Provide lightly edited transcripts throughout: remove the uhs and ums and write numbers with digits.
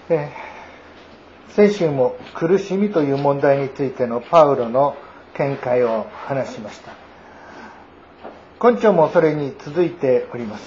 先週も苦しみという問題についてのパウロの見解を話しました。今朝もそれに続いております。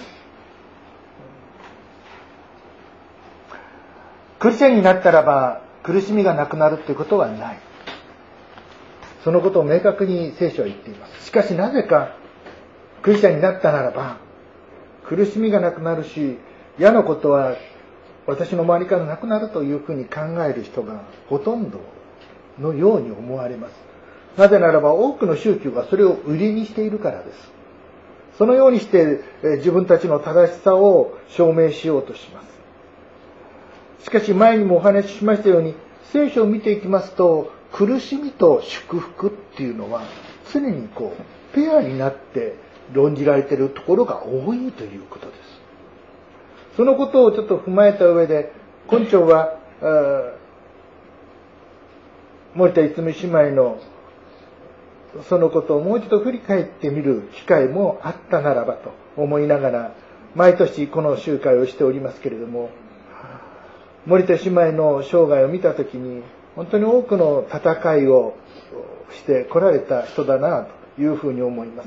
クリスチャンになったらば苦しみがなくなるということはない。そのことを明確に聖書は言っています。しかしなぜかクリスチャンになったならば苦しみがなくなるし、嫌なことは私の周りからなくなるというふうに考える人がほとんどのように思われます。なぜならば多くの宗教がそれを売りにしているからです。そのようにして自分たちの正しさを証明しようとします。しかし前にもお話ししましたように、聖書を見ていきますと、苦しみと祝福っていうのは常にペアになって論じられているところが多いということです。そのことをちょっと踏まえた上で、今朝は森田逸美姉妹のそのことをもう一度振り返ってみる機会もあったならばと思いながら、毎年この集会をしておりますけれども、森田姉妹の生涯を見たときに、本当に多くの戦いをして来られた人だなというふうに思います。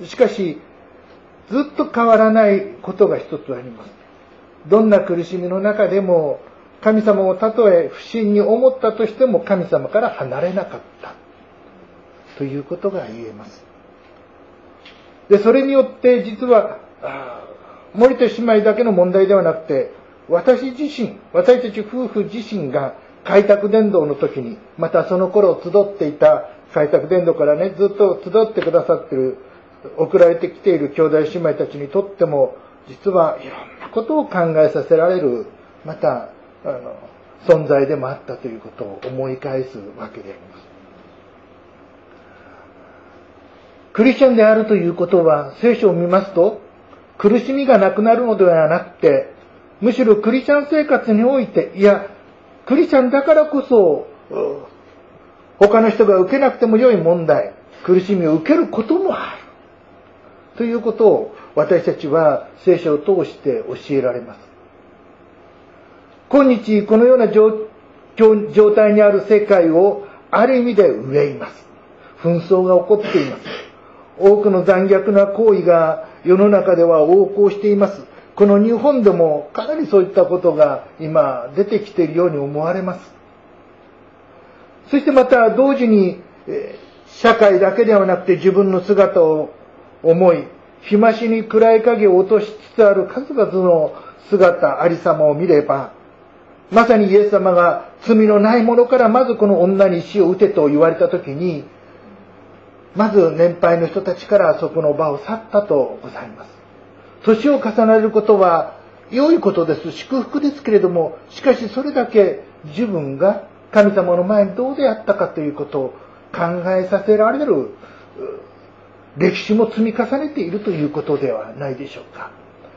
しかし、ずっと変わらないことが一つあります。どんな苦しみの中でも、神様をたとえ不信に思ったとしても神様から離れなかったということが言えます。で、それによって実は森田姉妹だけの問題ではなくて、私たち夫婦自身が開拓伝道の時に、またその頃集っていた開拓伝道からね、ずっと集ってくださっている、送られてきている兄弟姉妹たちにとっても、実はいろんなことを考えさせられる、また存在でもあったということを思い返すわけであります。クリスチャンであるということは、聖書を見ますと苦しみがなくなるのではなくて、むしろクリスチャン生活において、クリスチャンだからこそ他の人が受けなくても良い問題、苦しみを受けることもあるということを私たちは聖書を通して教えられます。今日このような状態にある世界をある意味で憂います。紛争が起こっています。多くの残虐な行為が世の中では横行しています。この日本でもかなりそういったことが今出てきているように思われます。そしてまた同時に社会だけではなくて自分の姿を思い、日増しに暗い影を落としつつある数々の姿ありさまを見れば、まさにイエス様が罪のない者からまずこの女に石を打てと言われたときに、まず年配の人たちからそこの場を去ったとございます。年を重ねることは良いことです。祝福ですけれども、しかしそれだけ自分が神様の前にどうであったかということを考えさせられる歴史も積み重ねているということではないでしょうか。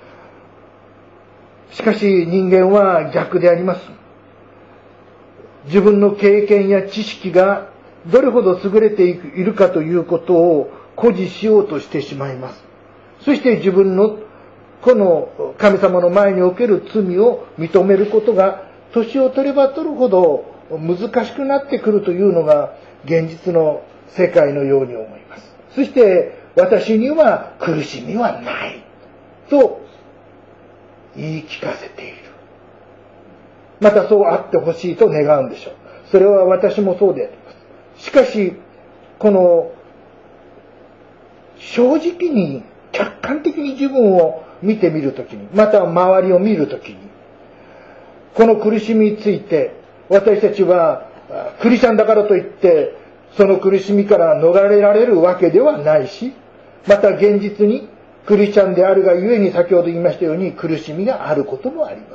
しかし人間は逆であります。自分の経験や知識がどれほど優れているかということを誇示しようとしてしまいます。そして自分のこの神様の前における罪を認めることが年を取れば取るほど難しくなってくるというのが現実の世界のように思います。そして私には苦しみはないと言い聞かせている。またそうあってほしいと願うんでしょう。それは私もそうであります。しかしこの正直に客観的に自分を見てみるときに、また周りを見るときに、この苦しみについて私たちはクリスチャンだからといってその苦しみから逃れられるわけではないし、また現実にクリスチャンであるがゆえに先ほど言いましたように苦しみがあることもあります。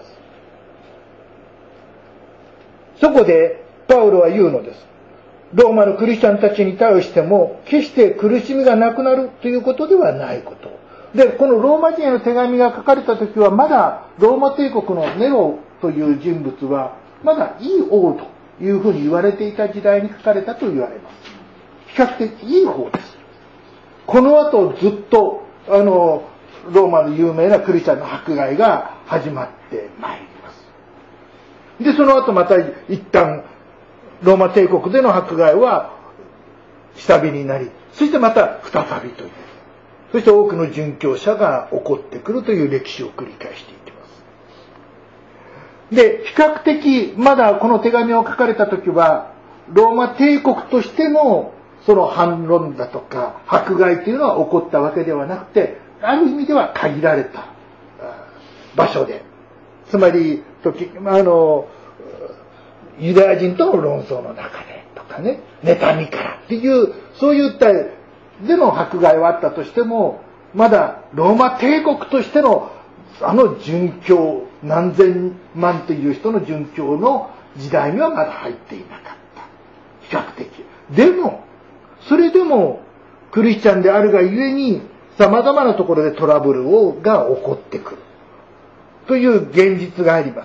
そこでパウロは言うのです。ローマのクリスチャンたちに対しても決して苦しみがなくなるということではないこと。で、このローマ人への手紙が書かれた時はまだローマ帝国のネロという人物はまだいい王というふうに言われていた時代に書かれたと言われます。比較的いい方です。この後ずっとローマの有名なクリスチャンの迫害が始まってまいります。 で、その後また一旦、ローマ帝国での迫害は下火になり、そしてまた再びという。そして多くの殉教者が起こってくるという歴史を繰り返していきます。で、比較的、まだこの手紙を書かれた時は、ローマ帝国としてのその反論だとか、迫害というのは起こったわけではなくて、ある意味では限られた場所で、つまり、ユダヤ人との論争の中でとかね、妬みからっていう、そういったでの迫害はあったとしても、まだローマ帝国としての殉教、何千万という人の殉教の時代にはまだ入っていなかった。比較的。でも、それでもクリスチャンであるがゆえに、様々なところでトラブルが起こってくる。という現実があります。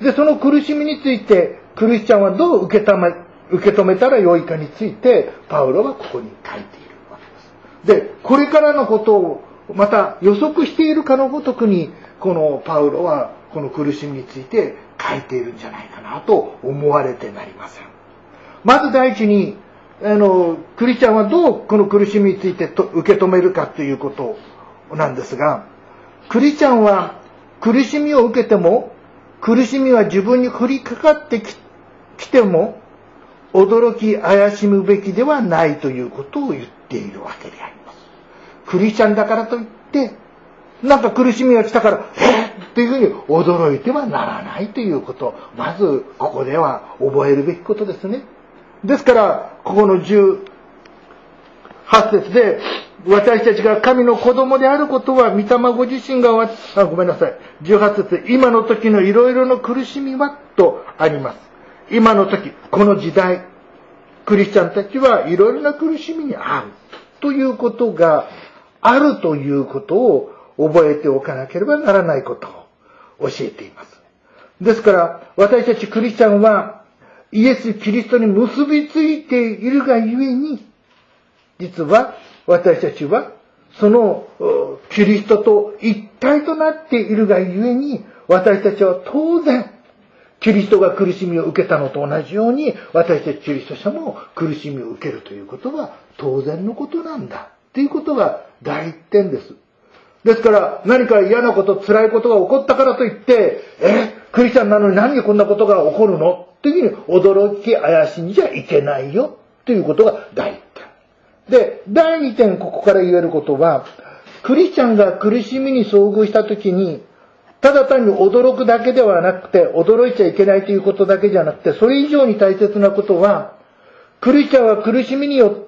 で、その苦しみについて、クリスチャンはどう受け止めたらよいかについて、パウロはここに書いているわけです。で、これからのことをまた予測しているかのごとくに、このパウロはこの苦しみについて書いているんじゃないかなと思われてなりません。まず第一に、クリスチャンはどうこの苦しみについて受け止めるかということなんですが、クリスチャンは苦しみを受けても、苦しみは自分に降りかかってきても、驚き怪しむべきではないということを言っているわけであります。クリスチャンだからといって、なんか苦しみが来たから、っていうふうに驚いてはならないということ。まず、ここでは覚えるべきことですね。ですから、ここの18節で、私たちが神の子供であることは、御霊ご自身がごめんなさい。18節、今の時のいろいろの苦しみは、とあります。今の時、この時代、クリスチャンたちはいろいろな苦しみに遭う。ということがあるということを覚えておかなければならないことを教えています。ですから、私たちクリスチャンは、イエス・キリストに結びついているがゆえに、実は私たちはそのキリストと一体となっているがゆえに、私たちは当然キリストが苦しみを受けたのと同じように、私たちキリスト者も苦しみを受けるということは当然のことなんだということが第一点です。ですから何か嫌なこと、辛いことが起こったからといって、クリスチャンなのに何でこんなことが起こるのというふうに驚き怪しんじゃいけないよということが第一点。で、第二点ここから言えることは、クリスチャンが苦しみに遭遇したときに、ただ単に驚くだけではなくて、驚いちゃいけないということだけじゃなくて、それ以上に大切なことは、クリスチャンは苦しみによって、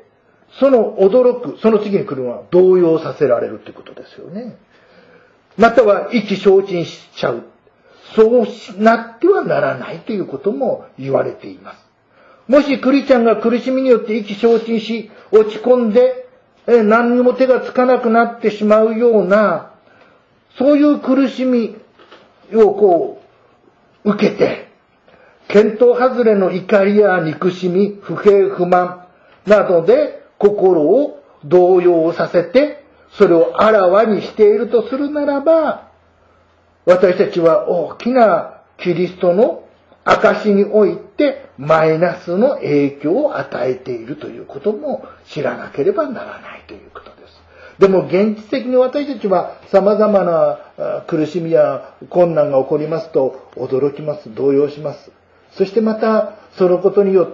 その驚く、その次に来るのは動揺させられるということですよね。または意気消沈しちゃう。そうなってはならないということも言われています。もしクリスチャンが苦しみによって意気消沈し、落ち込んで、何にも手がつかなくなってしまうような、そういう苦しみを受けて、見当外れの怒りや憎しみ、不平不満などで心を動揺させて、それをあらわにしているとするならば、私たちは大きなキリストの証においてマイナスの影響を与えているということも知らなければならないということです。でも現実的に私たちは様々な苦しみや困難が起こりますと驚きます、動揺します。そしてまたそのことによって、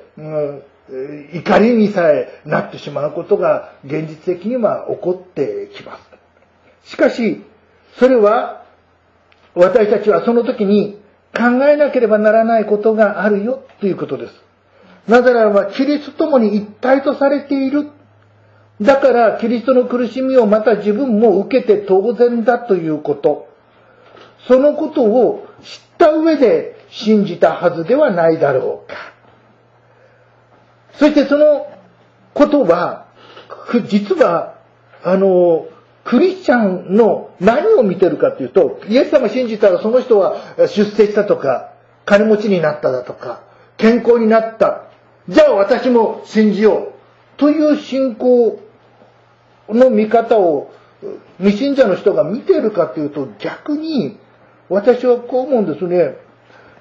怒りにさえなってしまうことが現実的には起こってきます。しかし、それは私たちはその時に考えなければならないことがあるよということです。なぜならばキリストと共に一体とされている。だからキリストの苦しみをまた自分も受けて当然だということ。そのことを知った上で信じたはずではないだろうか。そしてそのことは、実は、クリスチャンの何を見てるかというと、イエス様を信じたらその人は出世したとか、金持ちになっただとか、健康になった。じゃあ私も信じよう。という信仰の見方を未信者の人が見ているかというと、逆に私はこう思うんですね。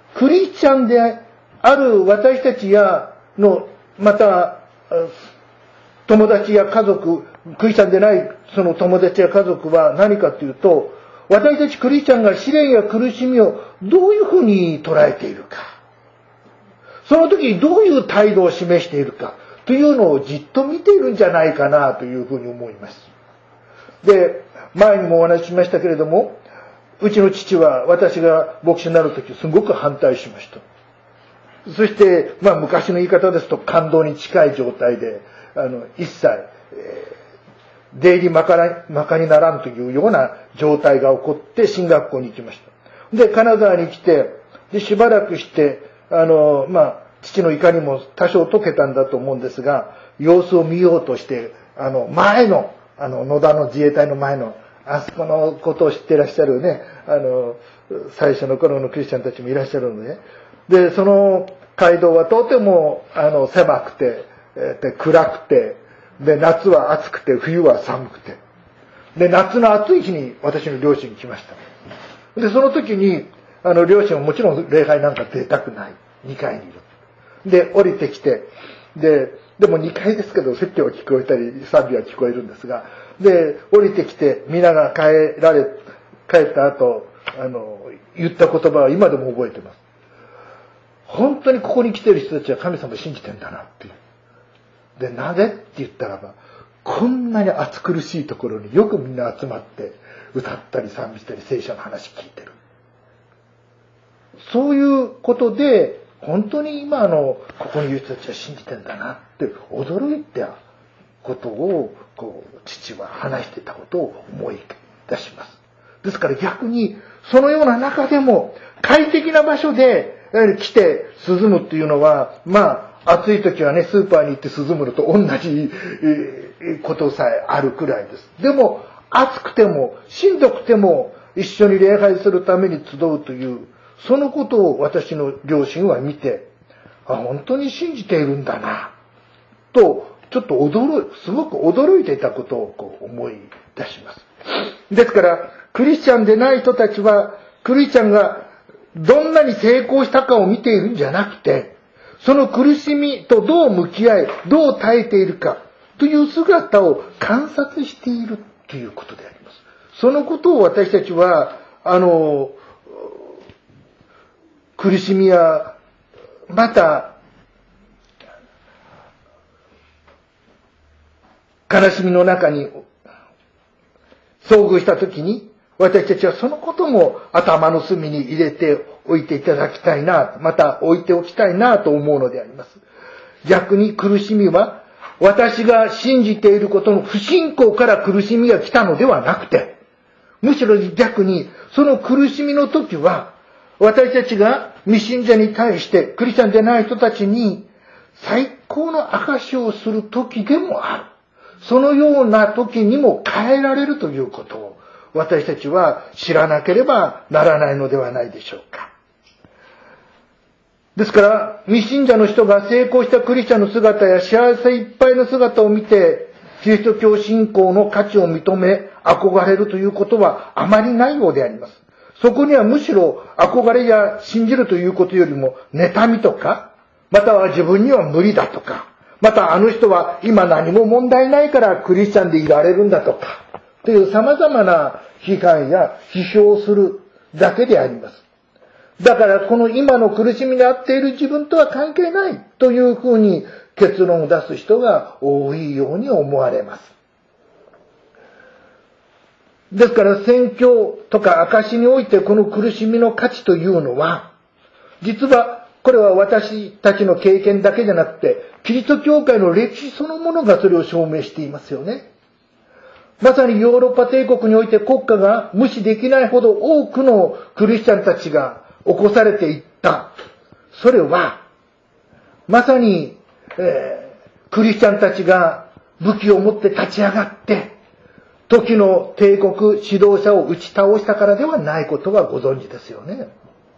クリスチャンである私たちやの、また、友達や家族、クリスチャンでないその友達や家族は何かというと、私たちクリスチャンが試練や苦しみをどういうふうに捉えているか、その時にどういう態度を示しているかというのをじっと見ているんじゃないかなというふうに思います。で、前にもお話ししましたけれども、うちの父は私が牧師になる時すごく反対しました。そして、昔の言い方ですと感動に近い状態で、一切、出入りまかにならんというような状態が起こって進学校に行きました。で、金沢に来て、で、しばらくして、父の怒りも多少解けたんだと思うんですが、様子を見ようとして、前の、野田の自衛隊の前の、あそこのことを知ってらっしゃるね、最初の頃のクリスチャンたちもいらっしゃるのでね。で、その街道はとても、狭くて、で、暗くて、で、夏は暑くて、冬は寒くて。で、夏の暑い日に私の両親に来ました。で、その時に、両親はもちろん礼拝なんか出たくない。2階にいる。で、降りてきて、でも2階ですけど、説教は聞こえたり、賛美は聞こえるんですが、で、降りてきて、皆が帰った後、言った言葉は今でも覚えてます。本当にここに来てる人たちは神様を信じてんだなっていう。で、なぜって言ったらば、こんなに暑苦しいところによくみんな集まって、歌ったり賛美したり聖書の話聞いてる。そういうことで、本当に今ここにいる人たちは信じてんだなって驚いたことを、父は話していたことを思い出します。ですから逆に、そのような中でも、快適な場所で来て涼むっていうのは、暑い時はね、スーパーに行って涼むのと同じことさえあるくらいです。でも、暑くても、しんどくても、一緒に礼拝するために集うという、そのことを私の両親は見て、本当に信じているんだな、と、ちょっとすごく驚いていたことを思い出します。ですから、クリスチャンでない人たちは、クリスチャンがどんなに成功したかを見ているんじゃなくて、その苦しみとどう向き合い、どう耐えているかという姿を観察しているということであります。そのことを私たちは、苦しみや、また、悲しみの中に遭遇したときに、私たちはそのことも頭の隅に入れておいていただきたいな、また置いておきたいなと思うのであります。逆に苦しみは、私が信じていることの不信仰から苦しみが来たのではなくて、むしろ逆に、その苦しみの時は、私たちが未信者に対して、クリスチャンでない人たちに、最高の証しをする時でもある。そのような時にも変えられるということを、私たちは知らなければならないのではないでしょうか。ですから、未信者の人が成功したクリスチャンの姿や幸せいっぱいの姿を見て、キリスト教信仰の価値を認め、憧れるということはあまりないようであります。そこにはむしろ憧れや信じるということよりも、妬みとか、または自分には無理だとか、またあの人は今何も問題ないからクリスチャンでいられるんだとか、という様々な批判や批評をするだけであります。だからこの今の苦しみに遭っている自分とは関係ないというふうに結論を出す人が多いように思われます。ですから宣教とか証しにおいてこの苦しみの価値というのは、実はこれは私たちの経験だけじゃなくて、キリスト教会の歴史そのものがそれを証明していますよね。まさにヨーロッパ帝国において国家が無視できないほど多くのクリスチャンたちが起こされていった。それは、まさに、クリスチャンたちが武器を持って立ち上がって、時の帝国指導者を打ち倒したからではないことはご存知ですよね。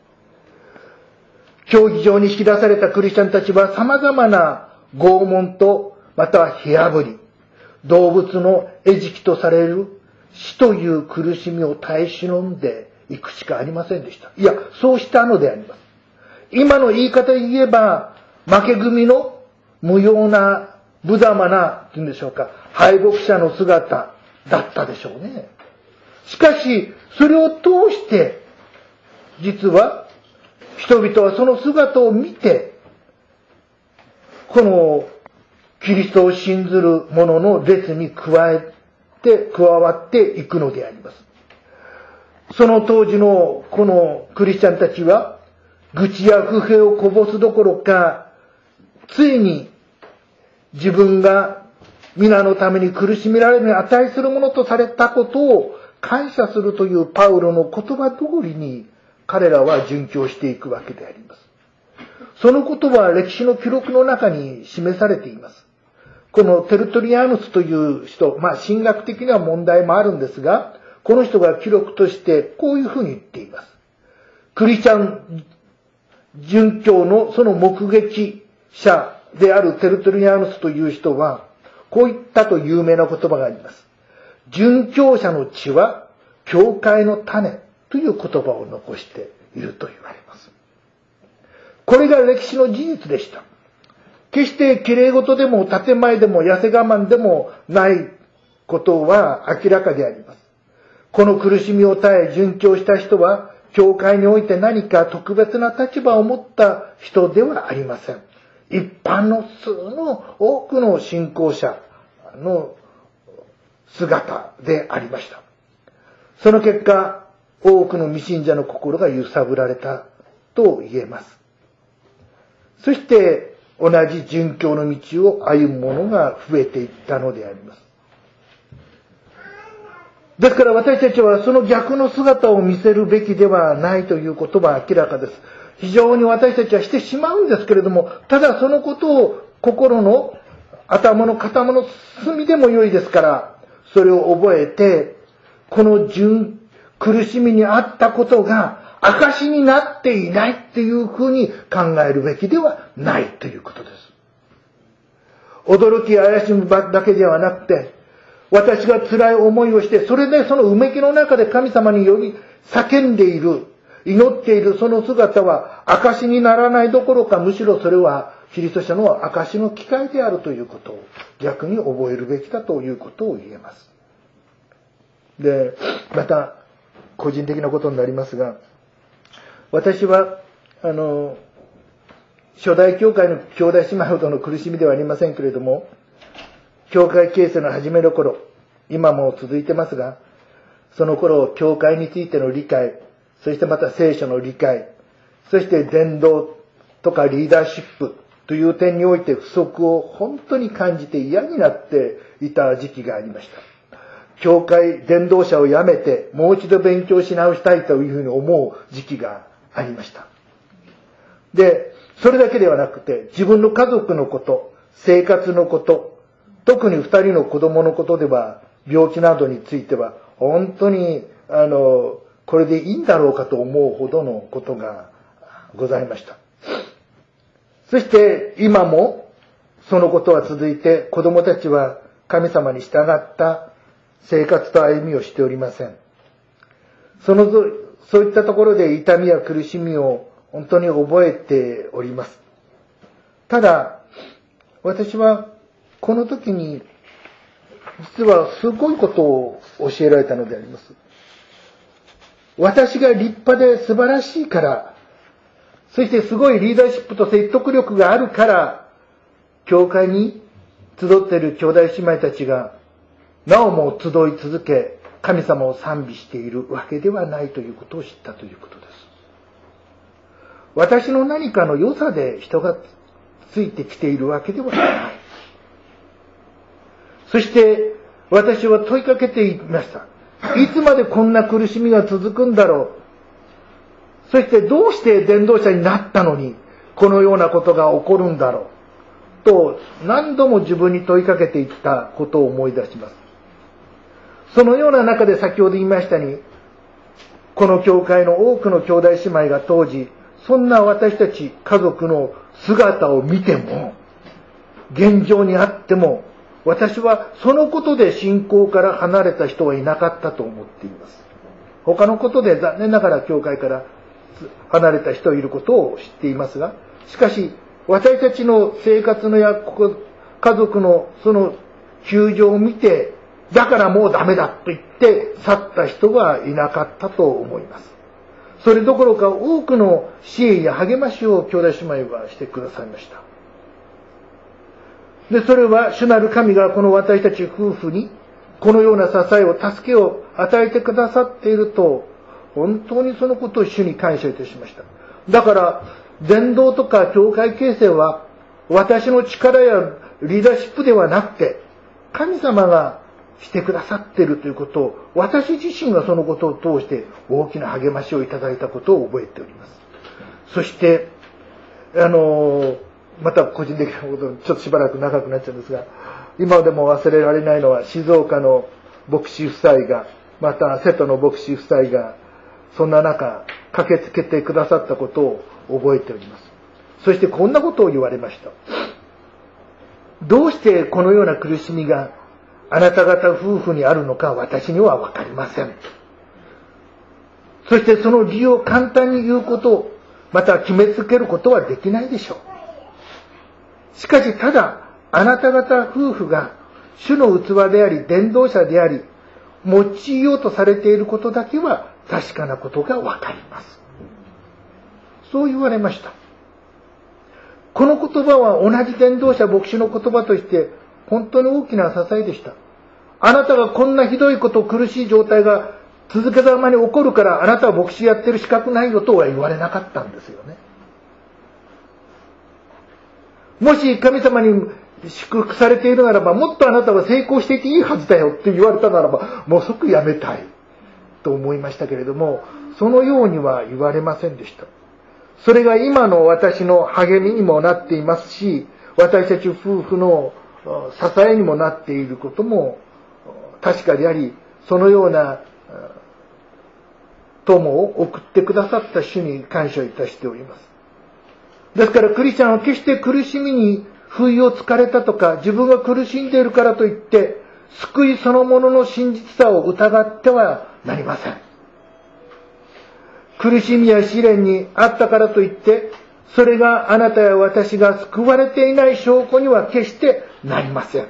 競技場に引き出されたクリスチャンたちは様々な拷問と、または火あぶり、動物の餌食とされる死という苦しみを耐え忍んでいくしかありませんでした。いや、そうしたのであります。 今の言い方で言えば、負け組の無用な、無様な、っていうんでしょうか、敗北者の姿だったでしょうね。しかし、それを通して、実は、人々はその姿を見て、この、キリストを信ずる者の列に加わっていくのであります。その当時のこのクリスチャンたちは、愚痴や不平をこぼすどころか、ついに自分が皆のために苦しめられるに値するものとされたことを感謝するというパウロの言葉通りに彼らは殉教していくわけであります。そのことは歴史の記録の中に示されています。このテルトリアヌスという人、神学的な問題もあるんですが、この人が記録としてこういうふうに言っています。クリスチャン殉教のその目撃者であるテルトリアヌスという人は、こういったと有名な言葉があります。殉教者の血は教会の種という言葉を残していると言われます。これが歴史の事実でした。決して綺麗事でも建前でも痩せ我慢でもないことは明らかであります。この苦しみを耐え殉教した人は、教会において何か特別な立場を持った人ではありません。一般の普通の多くの信仰者の姿でありました。その結果、多くの未信者の心が揺さぶられたと言えます。そして、同じ殉教の道を歩む者が増えていったのであります。ですから私たちはその逆の姿を見せるべきではないということは明らかです。非常に私たちはしてしまうんですけれども、ただそのことを心の頭の隅でも良いですから、それを覚えて、この苦しみにあったことが証になっていないっていうふうに考えるべきではないということです。驚き怪しむだけではなくて、私が辛い思いをして、それでそのうめきの中で神様に呼び叫んでいる、祈っているその姿は証にならないどころか、むしろそれはキリスト者の証の機会であるということを逆に覚えるべきだということを言えます。で、また個人的なことになりますが、私は初代教会の兄弟姉妹ほどの苦しみではありませんけれども、教会形成の初めの頃、今も続いてますが、その頃教会についての理解、そしてまた聖書の理解、そして伝道とかリーダーシップという点において不足を本当に感じて嫌になっていた時期がありました。教会伝道者を辞めてもう一度勉強し直したいというふうに思う時期がありました。で、それだけではなくて、自分の家族のこと、生活のこと、特に2人の子供のことでは、病気などについては本当にこれでいいんだろうかと思うほどのことがございました。そして今もそのことは続いて、子供たちは神様に従った生活と歩みをしておりません。そういったところで痛みや苦しみを本当に覚えております。ただ、私はこの時に実はすごいことを教えられたのであります。私が立派で素晴らしいから、そしてすごいリーダーシップと説得力があるから、教会に集っている兄弟姉妹たちがなおも集い続け、神様を賛美しているわけではないということを知ったということです。私の何かの良さで人がついてきているわけではない。そして私は問いかけていました。いつまでこんな苦しみが続くんだろう。そしてどうして伝道者になったのにこのようなことが起こるんだろうと何度も自分に問いかけていったことを思い出します。そのような中で先ほど言いましたに、この教会の多くの兄弟姉妹が当時、そんな私たち家族の姿を見ても、現状にあっても、私はそのことで信仰から離れた人はいなかったと思っています。他のことで残念ながら教会から離れた人がいることを知っていますが、しかし私たちの生活のや家族のその窮状を見て、だからもうダメだと言って去った人はいなかったと思います。それどころか多くの支援や励ましを兄弟姉妹はしてくださいました。で、それは主なる神がこの私たち夫婦にこのような支えを、助けを与えてくださっていると、本当にそのことを主に感謝いたしました。だから、伝道とか教会形成は私の力やリーダーシップではなくて、神様がしてくださっているということを、私自身がそのことを通して大きな励ましをいただいたことを覚えております。そして、また個人的なこと、ちょっとしばらく長くなっちゃうんですが、今でも忘れられないのは静岡の牧師夫妻が、また瀬戸の牧師夫妻が、そんな中駆けつけてくださったことを覚えております。そしてこんなことを言われました。どうしてこのような苦しみがあなた方夫婦にあるのか私にはわかりません。そしてその理由を簡単に言うこと、また決めつけることはできないでしょう。しかしただ、あなた方夫婦が主の器であり伝道者であり、用いようとされていることだけは確かなことがわかります。そう言われました。この言葉は同じ伝道者牧師の言葉として本当に大きな支えでした。あなたがこんなひどいこと、苦しい状態が続けざまに起こるからあなたは牧師やってる資格ないよとは言われなかったんですよね。もし神様に祝福されているならば、もっとあなたは成功していていいはずだよって言われたならば、もう即やめたいと思いましたけれども、そのようには言われませんでした。それが今の私の励みにもなっていますし、私たち夫婦の支えにもなっていることも確かであり、そのような友を送ってくださった主に感謝いたしております。ですからクリスチャンは決して苦しみに不意をつかれたとか、自分が苦しんでいるからといって救いそのものの真実さを疑ってはなりません。苦しみや試練にあったからといってそれがあなたや私が救われていない証拠には決してなりません。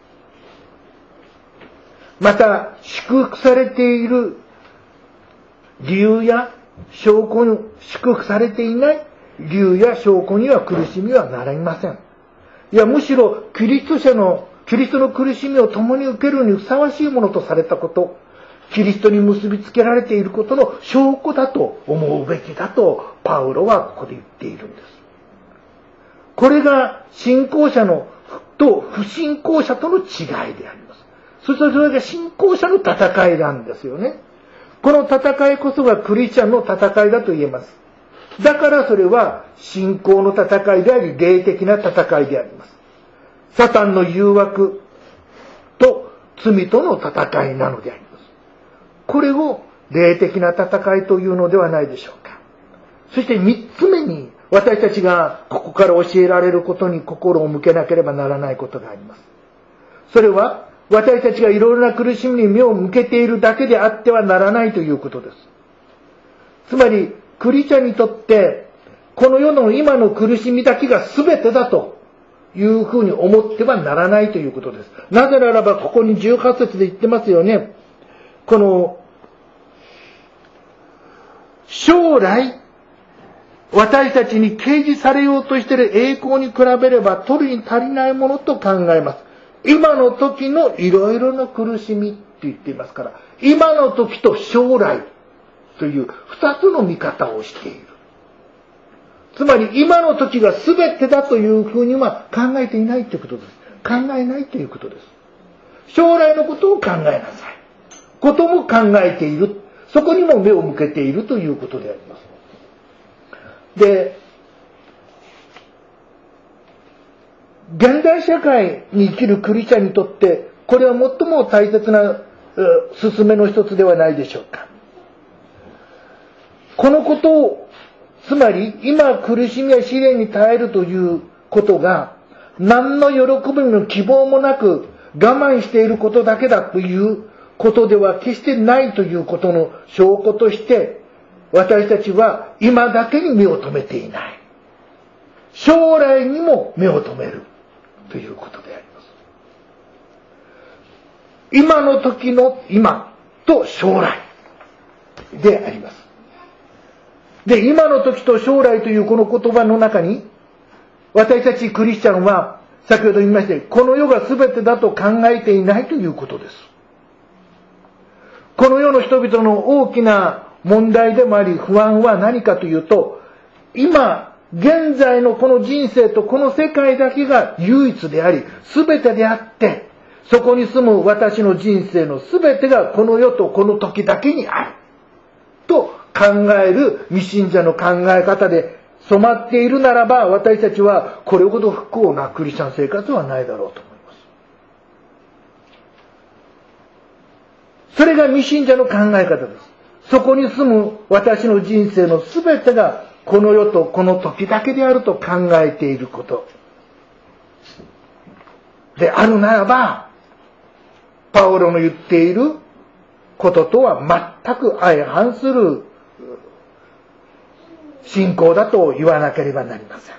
また祝福されている理由や証拠に、祝福されていない理由や証拠には苦しみはなりません。いや、むしろキリストの苦しみを共に受けるにふさわしいものとされたこと、キリストに結びつけられていることの証拠だと思うべきだとパウロはここで言っているんです。これが信仰者と不信仰者との違いであります。そしてそれが信仰者の戦いなんですよね。この戦いこそがクリスチャンの戦いだと言えます。だからそれは信仰の戦いであり、霊的な戦いであります。サタンの誘惑と罪との戦いなのであります。これを霊的な戦いというのではないでしょうか。そして三つ目に、私たちがここから教えられることに心を向けなければならないことがあります。それは私たちがいろいろな苦しみに目を向けているだけであってはならないということです。つまりクリスチャンにとってこの世の今の苦しみだけが全てだというふうに思ってはならないということです。なぜならばここに18節で言ってますよね。この将来私たちに掲示されようとしている栄光に比べれば取るに足りないものと考えます。今の時のいろいろな苦しみって言っていますから、今の時と将来という二つの見方をしている。つまり今の時が全てだというふうには考えていないということです。考えないということです。将来のことを考えなさい。ことも考えている。そこにも目を向けているということであります。で、現代社会に生きるクリスチャンにとってこれは最も大切な勧めの一つではないでしょうか。このことを、つまり今苦しみや試練に耐えるということが何の喜びも希望もなく我慢していることだけだということでは決してないということの証拠として、 私たちは今だけに目を留めていない。将来にも目を留めるということであります。今の時の今と将来であります。で、今の時と将来というこの言葉の中に、私たちクリスチャンは先ほど言いましたように、この世が全てだと考えていないということです。この世の人々の大きな問題でもあり不安は何かというと、今現在のこの人生とこの世界だけが唯一であり全てであって、そこに住む私の人生の全てがこの世とこの時だけにあると考える未信者の考え方で染まっているならば、私たちはこれほど不幸なクリスチャン生活はないだろうと思います。それが未信者の考え方です。そこに住む私の人生の全てがこの世とこの時だけであると考えていることであるならば、パウロの言っていることとは全く相反する信仰だと言わなければなりません。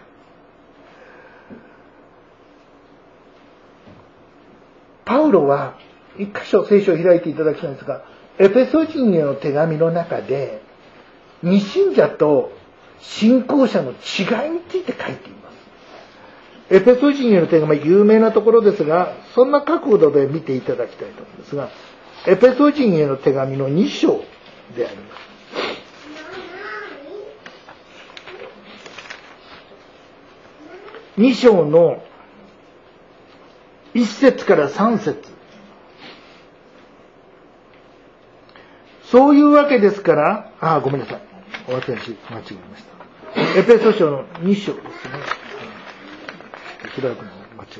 パウロは一箇所聖書を開いていただきたいんですが、エペソ人への手紙の中で未信者と信仰者の違いについて書いています。エペソ人への手紙は有名なところですが、そんな角度で見ていただきたいと思うんですが、エペソ人への手紙の2章であります。2章の1節から3節。そういうわけですから、ごめんなさい。私間違えました。エペソ書の2章ですね。開くの間違ってました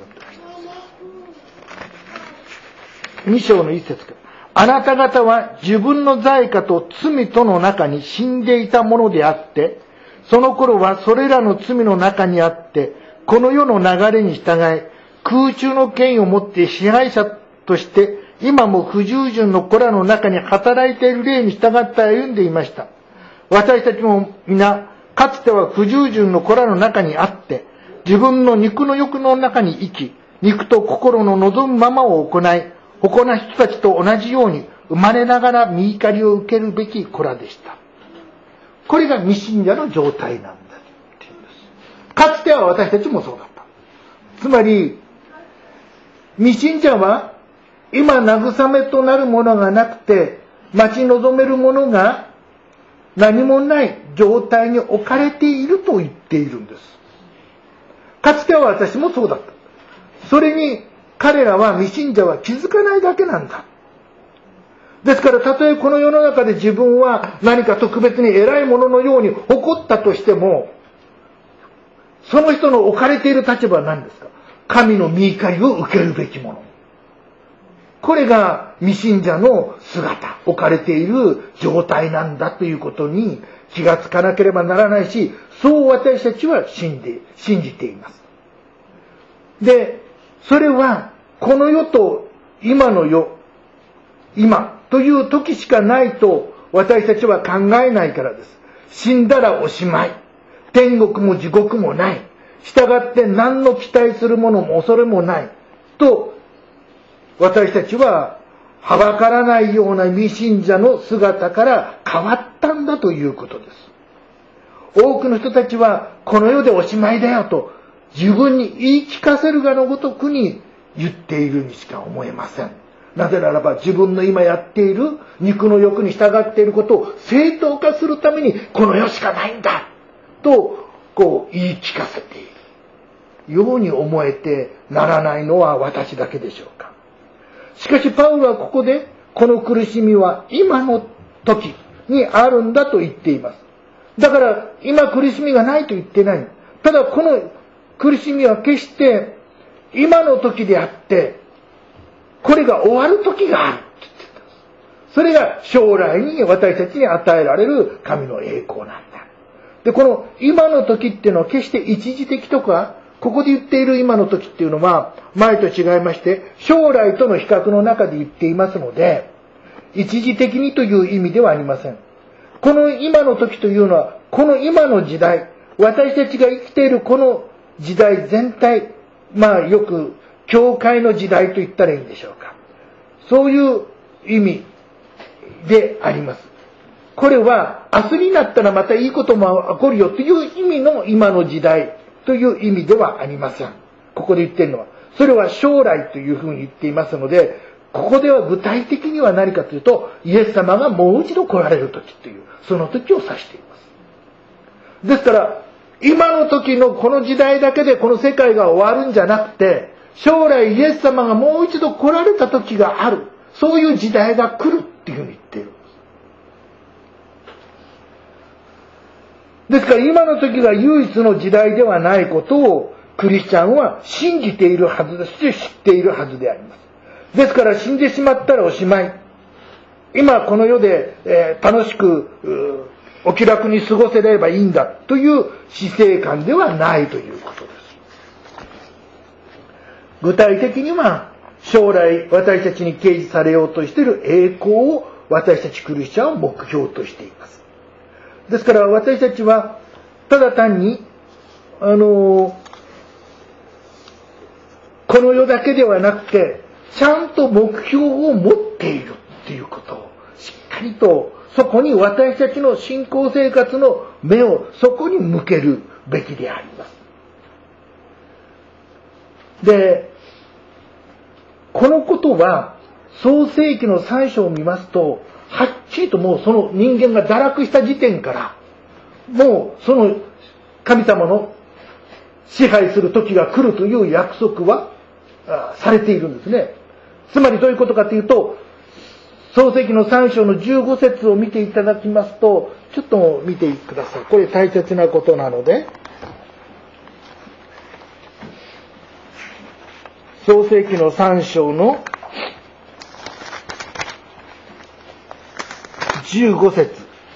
。2章の1節から。あなた方は自分の罪過と罪との中に死んでいたものであって、その頃はそれらの罪の中にあって、この世の流れに従い、空中の権威を持って支配者として、今も不従順の子らの中に働いている霊に従って歩んでいました。私たちも皆、かつては不従順の子らの中にあって、自分の肉の欲の中に生き、肉と心の望むままを行い、他の人たちと同じように生まれながら御怒りを受けるべき子らでした。これが未信者の状態なんだっていうんです。かつては私たちもそうだった。つまり、未信者は今慰めとなるものがなくて、待ち望めるものが何もない状態に置かれていると言っているんです。かつては私もそうだった。それに彼らは未信者は気づかないだけなんだ。ですから、たとえこの世の中で自分は何か特別に偉いもののように誇ったとしても、その人の置かれている立場は何ですか？神の御怒りを受けるべきもの。これが未信者の姿、置かれている状態なんだということに気がつかなければならないし、そう私たちは信じています。で、それはこの世と今の世、今という時しかないと私たちは考えないからです。死んだらおしまい。天国も地獄もない。従って何の期待するものも恐れもないと、私たちははばからないような未信者の姿から変わったんだということです。多くの人たちはこの世でおしまいだよと自分に言い聞かせるがのごとくに言っているにしか思えません。なぜならば自分の今やっている肉の欲に従っていることを正当化するためにこの世しかないんだと言い聞かせているように思えてならないのは私だけでしょうか。しかしパウロはここでこの苦しみは今の時にあるんだと言っています。だから今苦しみがないと言ってない。ただこの苦しみは決して今の時であってこれが終わる時があるって言ってたんです。それが将来に私たちに与えられる神の栄光なんだ。で、この今の時っていうのは決して一時的とか、ここで言っている今の時っていうのは前と違いまして将来との比較の中で言っていますので、一時的にという意味ではありません。 この今の時というのは、この今の時代、私たちが生きているこの時代全体、よく教会の時代と言ったらいいんでしょうか。そういう意味であります。これは明日になったらまたいいことも起こるよという意味の今の時代という意味ではありません。ここで言っているのは。それは将来というふうに言っていますので、ここでは具体的には何かというと、イエス様がもう一度来られる時という、その時を指しています。ですから、今の時のこの時代だけでこの世界が終わるんじゃなくて、将来イエス様がもう一度来られた時がある。そういう時代が来るっていうふうに言っているんです。ですから今の時が唯一の時代ではないことをクリスチャンは信じているはずですし、知っているはずであります。ですから死んでしまったらおしまい。今この世で、楽しくお気楽に過ごせればいいんだという死生観ではないということです。具体的には将来私たちに掲示されようとしている栄光を私たちクリスチャンは目標としています。ですから私たちはただ単にこの世だけではなくてちゃんと目標を持っているということをしっかりとそこに私たちの信仰生活の目をそこに向けるべきであります。で、このことは創世記の3章を見ますとはっきりともうその人間が堕落した時点からもうその神様の支配する時が来るという約束はされているんですね。つまりどういうことかというと、創世記の3章の15節を見ていただきますと、ちょっと見てください。これ大切なことなので、創世記の3章の15節。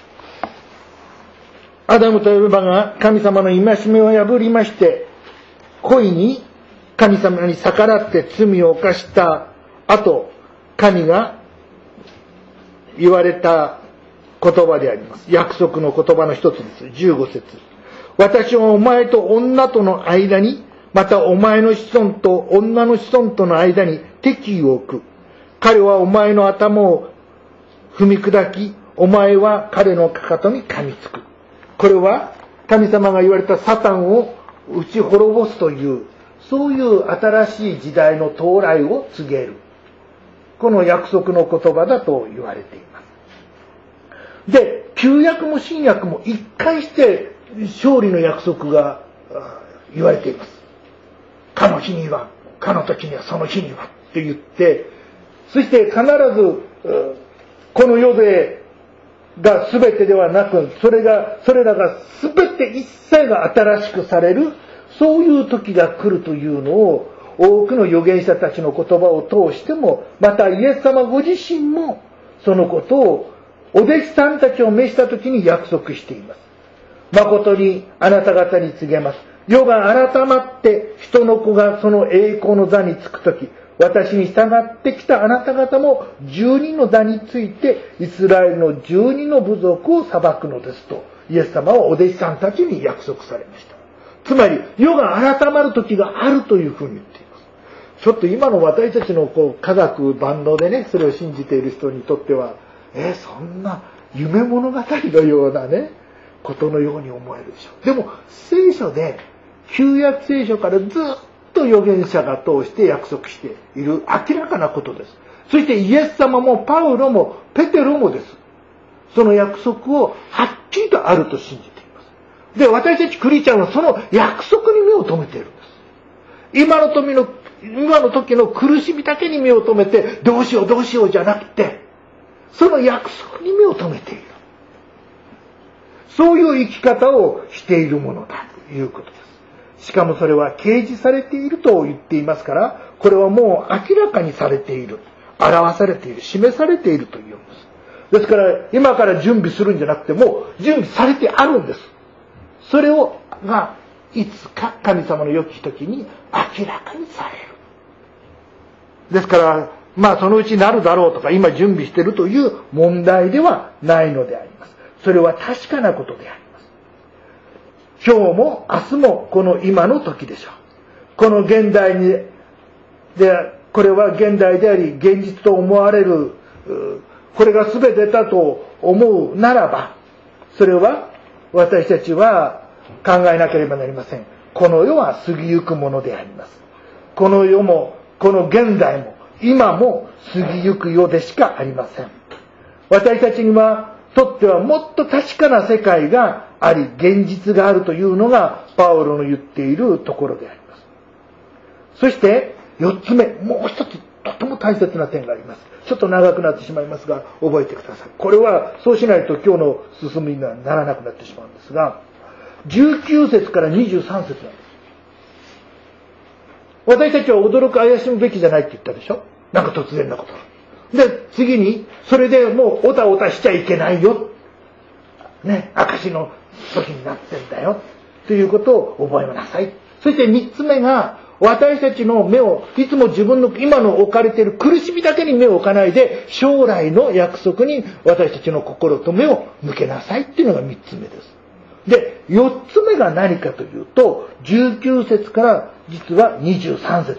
アダムとエヴァが神様の戒めを破りまして、故意に神様に逆らって罪を犯した後、神が言われた言葉であります。約束の言葉の一つです。15節。私はお前と女との間に、またお前の子孫と女の子孫との間に敵意を置く。彼はお前の頭を踏み砕き、お前は彼のかかとに噛みつく。これは神様が言われたサタンを打ち滅ぼすという、そういう新しい時代の到来を告げる。この約束の言葉だと言われています。で、旧約も新約も一貫して勝利の約束が言われています。かの日には、かの時には、その日にはって言って、そして必ずこの世でが全てではなく、それらが全て一切が新しくされる、そういう時が来るというのを多くの預言者たちの言葉を通しても、またイエス様ご自身もそのことをお弟子さんたちを召した時に約束しています。誠にあなた方に告げます。世が改まって人の子がその栄光の座につく時、私に従ってきたあなた方も12の座についてイスラエルの12の部族を裁くのですと、イエス様はお弟子さんたちに約束されました。つまり世が改まる時があるというふうに言っています。ちょっと今の私たちの科学万能でね、それを信じている人にとっては、そんな夢物語のようなねことのように思えるでしょう。でも聖書で旧約聖書からずっと預言者が通して約束している明らかなことです。そしてイエス様もパウロもペテロもです。その約束をはっきりとあると信じています。で、私たちクリスチャンはその約束に目を留めているんです。今の時の苦しみだけに目を留めてどうしようじゃなくて、その約束に目を留めている。そういう生き方をしているものだということです。しかもそれは掲示されていると言っていますから、これはもう明らかにされている、表されている、示されているというんです。ですから今から準備するんじゃなくて、もう準備されてあるんです。それがいつか神様の良き時に明らかにされる。ですからそのうちなるだろうとか今準備しているという問題ではないのであります。 それは確かなことであります。今日も明日もこの今の時でしょう。この現代で、これは現代であり現実と思われる、これが全てだと思うならば、それは私たちは考えなければなりません。この世は過ぎゆくものであります。この世もこの現代も今も過ぎゆく世でしかありません。私たちにはとってはもっと確かな世界があり、現実があるというのがパウロの言っているところであります。そして4つ目、もう一つとても大切な点があります。ちょっと長くなってしまいますが覚えてください。これはそうしないと今日の進みにはならなくなってしまうんですが、19節から23節なんです。私たちは驚く怪しむべきじゃないって言ったでしょ。なんか突然なこと。で、次に、それでもうおたおたしちゃいけないよ。ね、証の時になってんだよ。ということを覚えなさい。そして3つ目が、私たちの目を、いつも自分の今の置かれている苦しみだけに目を置かないで、将来の約束に私たちの心と目を向けなさいっていうのが3つ目です。で、4つ目が何かというと、19節から実は23節なんです。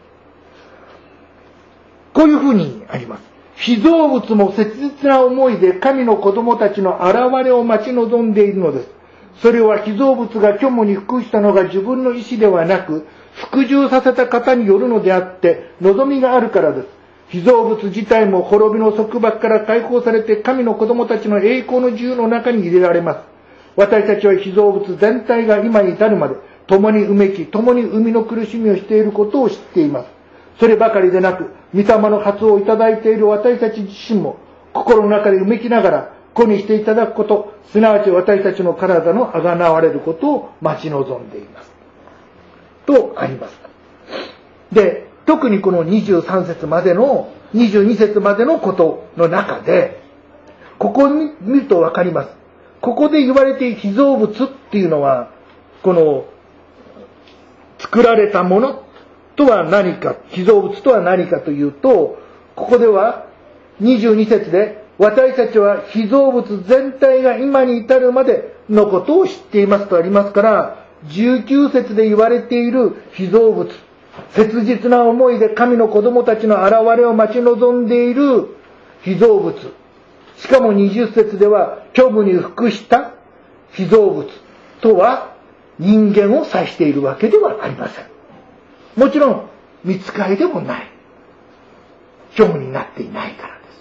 こういうふうにあります。被造物も切実な思いで神の子供たちの現れを待ち望んでいるのです。それは被造物が虚無に服したのが自分の意志ではなく、服従させた方によるのであって、望みがあるからです。被造物自体も滅びの束縛から解放されて神の子供たちの栄光の自由の中に入れられます。私たちは被造物全体が今に至るまで、共にうめき、共に生みの苦しみをしていることを知っています。そればかりでなく、御霊の発をいただいている私たち自身も、心の中でうめきながら、子にしていただくこと、すなわち私たちの体のあがなわれることを待ち望んでいます。とあります。で、特にこの23節までの、22節までのことの中で、ここを見るとわかります。ここで言われている被造物っていうのは、この、作られたものとは何か、被造物とは何かというと、ここでは22節で、私たちは被造物全体が今に至るまでのことを知っていますとありますから、19節で言われている被造物、切実な思いで神の子供たちの現れを待ち望んでいる被造物、しかも20節では虚無に服した被造物とは人間を指しているわけではありません。もちろん御使いでもない。虚無になっていないからです。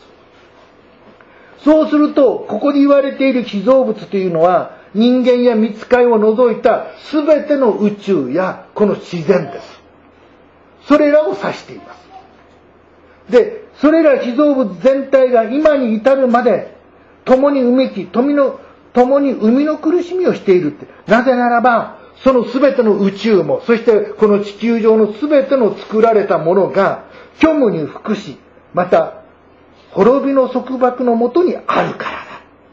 そうすると、ここで言われている被造物というのは、人間や御使いを除いた全ての宇宙やこの自然です。それらを指しています。で、それら被造物全体が今に至るまで、共にうめき、共に生みの苦しみをしているって。なぜならば、その全ての宇宙も、そしてこの地球上の全ての作られたものが、虚無に服し、また、滅びの束縛のもとにあるからだ。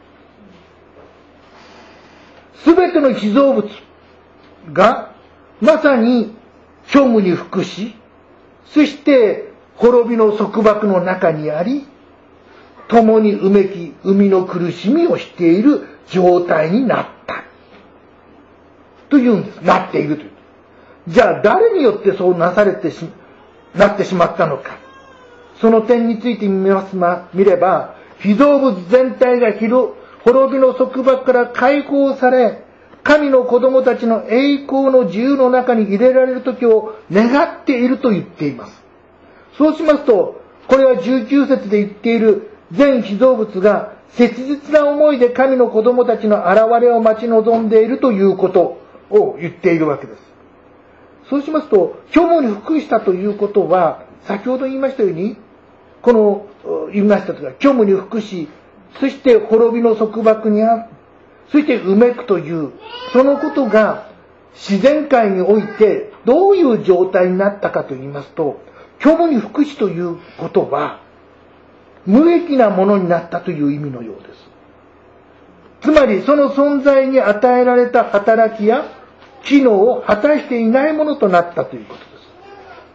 全ての被造物が、まさに虚無に服し、そして滅びの束縛の中にあり、共にうめき、生みの苦しみをしている状態になった。というんです。なっているという。じゃあ誰によってそうなってしまったのか。その点について見れば、被造物全体が滅びの束縛から解放され、神の子供たちの栄光の自由の中に入れられる時を願っていると言っています。そうしますと、これは19節で言っている全被造物が切実な思いで神の子供たちの現れを待ち望んでいるということを言っているわけです。そうしますと、虚無に服したということは、先ほど言いましたように、言いましたとか、虚無に服し、そして滅びの束縛にある、そしてうめくという、そのことが自然界においてどういう状態になったかと言いますと、虚無に服しということは、無益なものになったという意味のようです。つまり、その存在に与えられた働きや機能を果たしていないものとなったということです。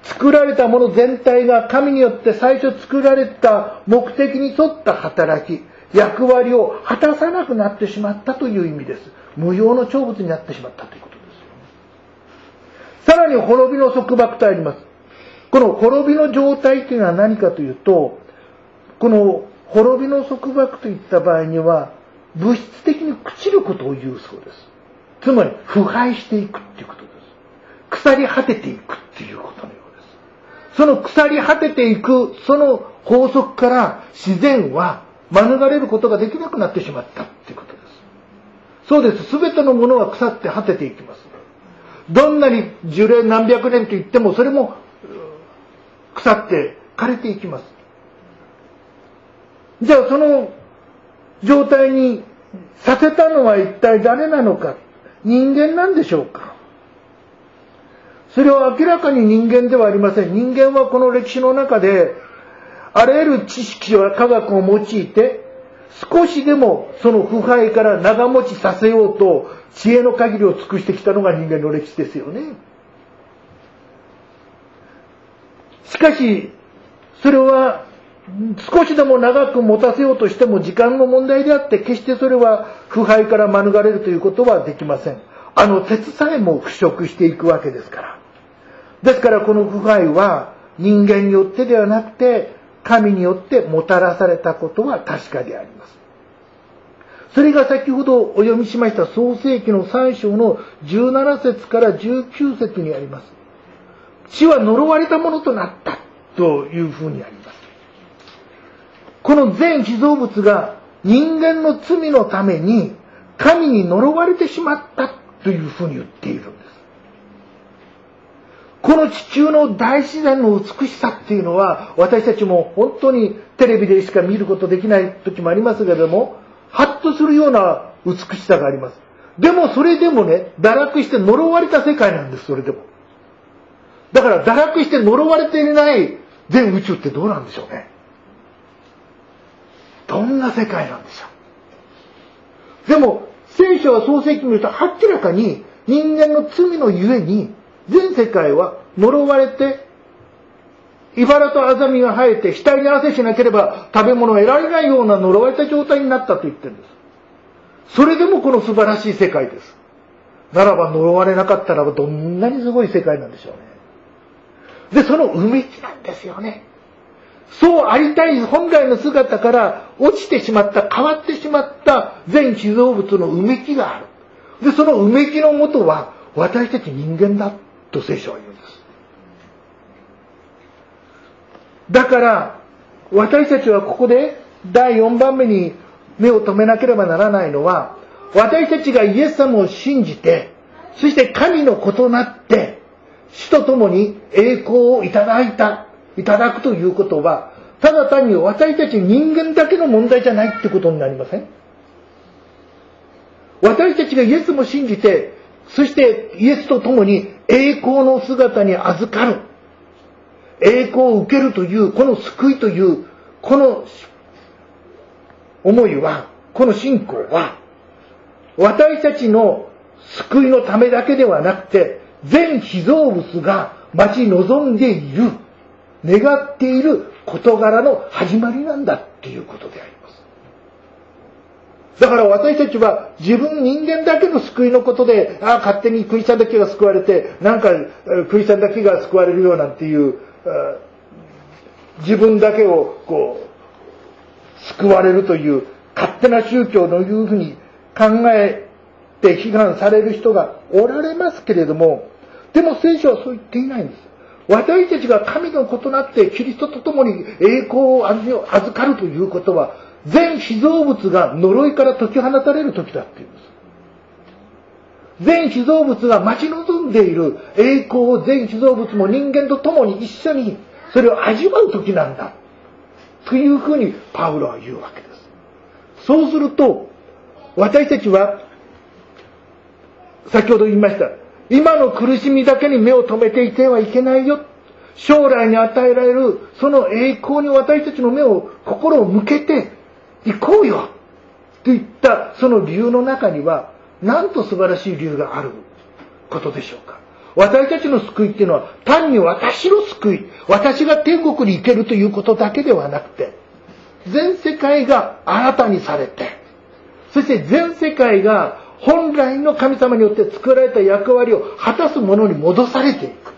作られたもの全体が神によって最初作られた目的に沿った働き、 役割を果たさなくなってしまったという意味です。無用の長物になってしまったということですよ。さらに滅びの束縛とあります。この滅びの状態というのは何かというと、この滅びの束縛といった場合には、物質的に朽ちることを言うそうです。つまり腐敗していくっていうことです。腐り果てていくっていうことのようです。その腐り果てていくその法則から自然は免れることができなくなってしまったっていうことです。そうです。すべてのものは腐って果てていきます。どんなに樹齢何百年と言ってもそれも腐って枯れていきます。じゃあその状態にさせたのは一体誰なのか。人間なんでしょうか。それは明らかに人間ではありません。人間はこの歴史の中であらゆる知識や科学を用いて少しでもその腐敗から長持ちさせようと知恵の限りを尽くしてきたのが人間の歴史ですよね。しかしそれは少しでも長く持たせようとしても時間の問題であって、決してそれは腐敗から免れるということはできません。鉄さえも腐食していくわけですから。ですからこの腐敗は人間によってではなくて神によってもたらされたことは確かであります。それが先ほどお読みしました創世記の3章の17節から19節にあります。地は呪われたものとなったというふうにあります。この全被造物が人間の罪のために神に呪われてしまったというふうに言っているんです。この地球の大自然の美しさっていうのは私たちも本当にテレビでしか見ることできない時もありますけれども、ハッとするような美しさがあります。でもそれでもね、堕落して呪われた世界なんです。それでもだから堕落して呪われていない全宇宙ってどうなんでしょうね。どんな世界なんでしょう。でも聖書は創世記を見ると明らかに人間の罪のゆえに全世界は呪われて、茨とアザミが生えて額に汗しなければ食べ物を得られないような呪われた状態になったと言ってるんです。それでもこの素晴らしい世界です。ならば呪われなかったらばどんなにすごい世界なんでしょうね。でそのうめきなんですよね。そうありたい本来の姿から落ちてしまった、変わってしまった全被造物のうめきがある。でそのうめきのもとは私たち人間だと聖書は言うんです。だから私たちはここで第4番目に目を留めなければならないのは、私たちがイエス様を信じて、そして神の子となって死とともに栄光をいただくということは、ただ単に私たち人間だけの問題じゃないってことになりません？私たちがイエスも信じて、そしてイエスとともに栄光の姿に預かる、栄光を受けるというこの救いというこの思いは、この信仰は私たちの救いのためだけではなくて、全被造物が待ち望んでいる、願っている事柄の始まりなんだっていうことであります。だから私たちは人間だけの救いのことで、勝手にクリスチャンだけが救われて、クリスチャンだけが救われるようなんていう、自分だけを救われるという勝手な宗教のいうふうに考えて批判される人がおられますけれども、でも聖書はそう言っていないんです。私たちが神の子となってキリストと共に栄光を預かるということは、全被造物が呪いから解き放たれる時だっていうんです。全被造物が待ち望んでいる栄光を全被造物も人間と共に一緒にそれを味わう時なんだというふうにパウロは言うわけです。そうすると私たちは先ほど言いました、今の苦しみだけに目を留めていてはいけないよ、将来に与えられるその栄光に私たちの心を向けて行こうよといったその理由の中には、なんと素晴らしい理由があることでしょうか。私たちの救いっていうのは単に私の救い、私が天国に行けるということだけではなくて、 全世界が新たにされて、そして全世界が本来の神様によって作られた役割を果たすものに戻されていく。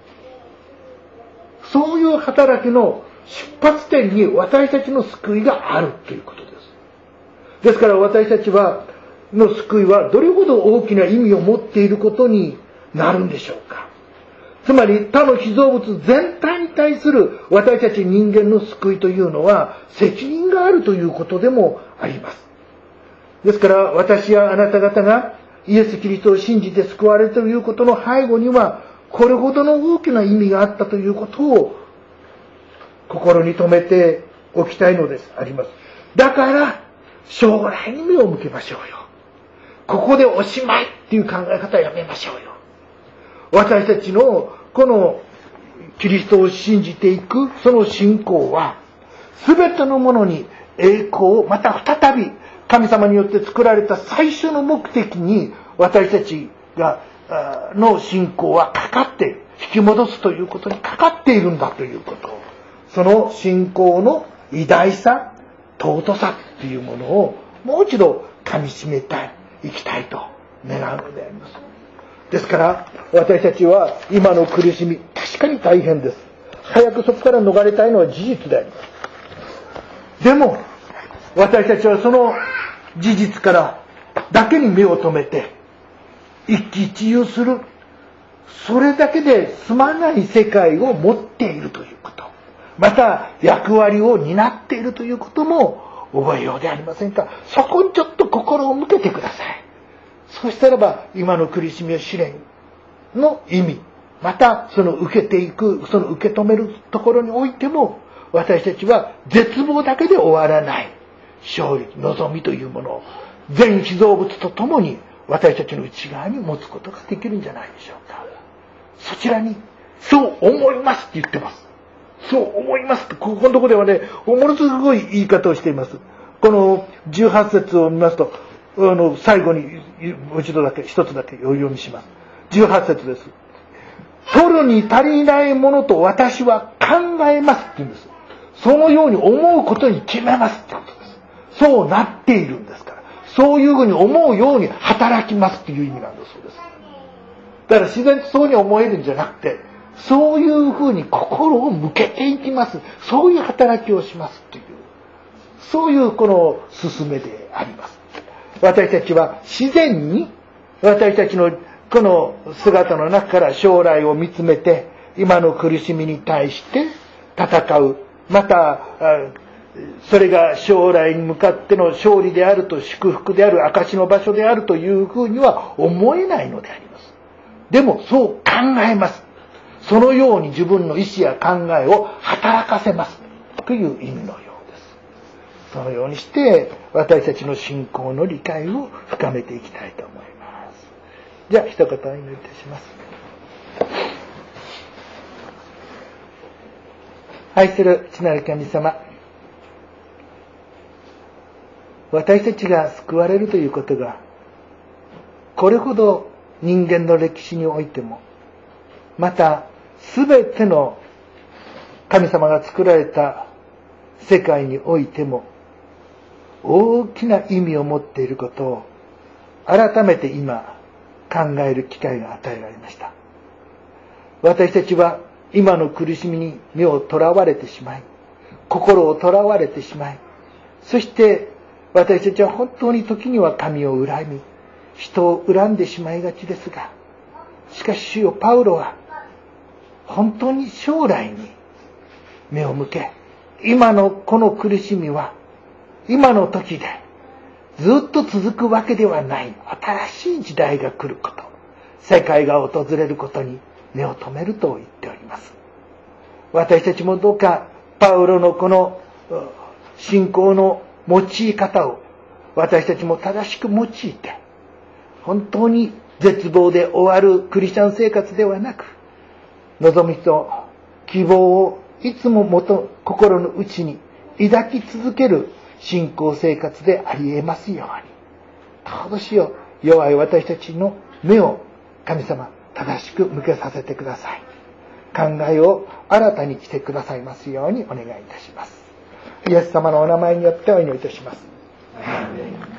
そういう働きの出発点に私たちの救いがあるということです。ですから私たちの救いはどれほど大きな意味を持っていることになるんでしょうか。つまり他の被造物全体に対する私たち人間の救いというのは責任があるということでもあります。ですから私やあなた方がイエス・キリストを信じて救われるということの背後にはこれほどの大きな意味があったということを心に留めておきたいのです。あります。だから将来に目を向けましょうよ。ここでおしまいっていう考え方はやめましょうよ。私たちのこのキリストを信じていくその信仰は全てのものに栄光をまた再び神様によって作られた最初の目的に私たちの信仰はかかって引き戻すということにかかっているんだということ。その信仰の偉大さ、尊さというものをもう一度噛み締めたい、生きたいと願うのであります。ですから私たちは今の苦しみ、確かに大変です。早くそこから逃れたいのは事実であります。でも私たちはその事実からだけに目を留めて一喜一憂する、それだけで済まない世界を持っているということ、また役割を担っているということも覚えようでありませんか。そこにちょっと心を向けてください。そしたらば今の苦しみや試練の意味、またその受けていく、その受け止めるところにおいても私たちは絶望だけで終わらない勝利、望みというものを全被造物とともに私たちの内側に持つことができるんじゃないでしょうか。そちらにそう思いますって言ってます。そう思いますって、ここのところではね、ものすごい言い方をしています。この18節を見ますと、最後にもう一度だけ、一つだけお読みします。18節です。取るに足りないものと私は考えますって言うんです。そのように思うことに決めますってことです。そうなっているんですから。そういうふうに思うように働きますっていう意味なんだそうです。だから自然とそうに思えるんじゃなくて、そういうふうに心を向けていきます。そういう働きをしますという、そういうこの勧めであります。私たちは自然に私たちのこの姿の中から将来を見つめて、今の苦しみに対して戦う。またそれが将来に向かっての勝利であると、祝福である、証の場所であるというふうには思えないのであります。でもそう考えます。そのように自分の意思や考えを働かせますという意味のようです。そのようにして私たちの信仰の理解を深めていきたいと思います。じゃあ一言お祈りいたします。愛する父なる神様、私たちが救われるということがこれほど人間の歴史においても、また全ての神様が作られた世界においても大きな意味を持っていることを改めて今考える機会が与えられました。私たちは今の苦しみに目をとらわれてしまい、心をとらわれてしまい、そして私たちは本当に時には神を恨み、人を恨んでしまいがちですが、しかし主よ、パウロは本当に将来に目を向け、今のこの苦しみは今の時でずっと続くわけではない、新しい時代が来ること、世界が訪れることに目を留めると言っております。私たちもどうかパウロのこの信仰の用い方を私たちも正しく用いて、本当に絶望で終わるクリスチャン生活ではなく、望みと希望をいつも心の内に抱き続ける信仰生活であり得ますように、どうしよう、弱い私たちの目を神様正しく向けさせてください。考えを新たにしてくださいますようにお願いいたします。 イエス様のお名前によってお祈りいたします。